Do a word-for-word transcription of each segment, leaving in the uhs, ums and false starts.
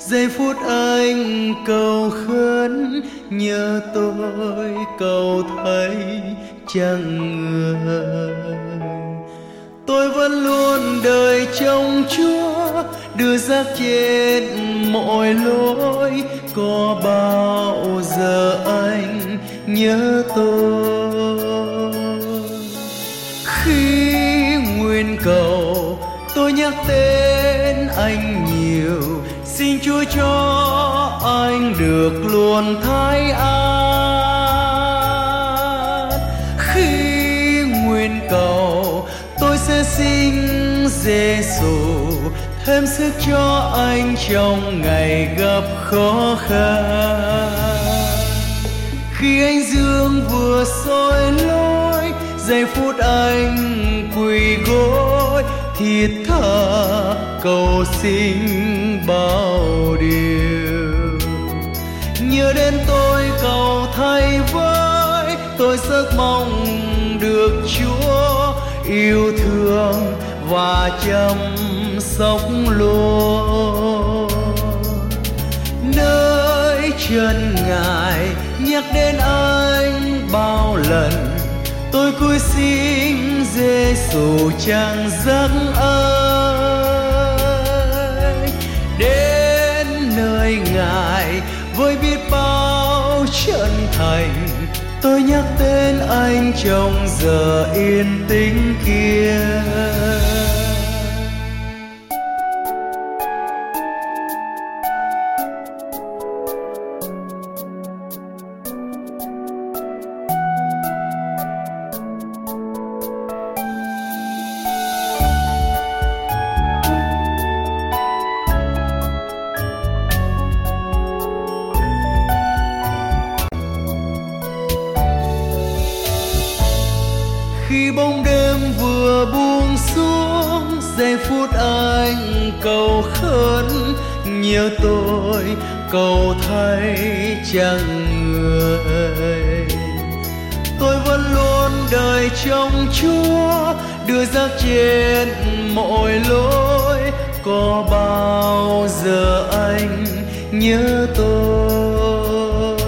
giây phút anh cầu khấn, nhớ tôi cầu thấy chẳng người. Tôi vẫn luôn đợi trông Chúa đưa rác trên mọi lối. Có bao giờ anh nhớ tôi? Khi nguyện cầu tôi nhắc tên anh nhiều, xin Chúa cho anh được luôn thái an. Khi nguyện cầu tôi sẽ xin Giêsu thêm sức cho anh trong ngày gặp khó khăn. Khi anh dương vừa soi lối, giây phút anh quỳ gối thiết tha cầu xin bao điều. Nhớ đến tôi cầu thay với, tôi rất mong được Chúa yêu thương và chăm sóc luôn. Nơi chân Ngài nhắc đến anh bao lần, tôi cúi xin Giêsu chẳng giấc ơi. Đến nơi Ngài với biết bao chân thành, tôi nhắc tên anh trong giờ yên tĩnh kia. Khi bóng đêm vừa buông xuống, giây phút anh cầu khấn, nhớ tôi cầu thay chẳng người. Tôi vẫn luôn đợi trông Chúa đưa rác trên mọi lối. Có bao giờ anh nhớ tôi?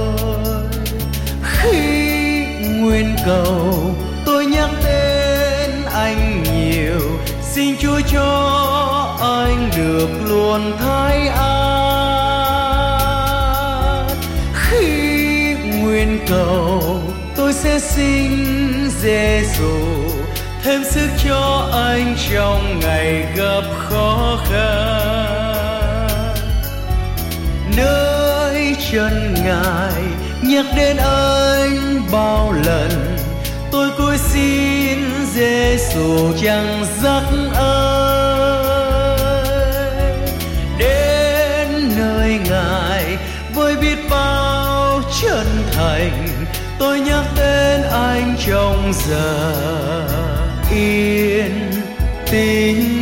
Khi nguyện cầu tôi nhắc tên anh nhiều, xin Chúa cho anh được luôn thái an. Khi nguyện cầu tôi sẽ xin Giêsu thêm sức cho anh trong ngày gặp khó khăn. Nơi chân Ngài nhắc đến anh bao lần, tôi cúi xin Giêsu chẳng giấc ơi. Đến nơi Ngài với biết bao chân thành, tôi nhắc tên anh trong giờ yên tĩnh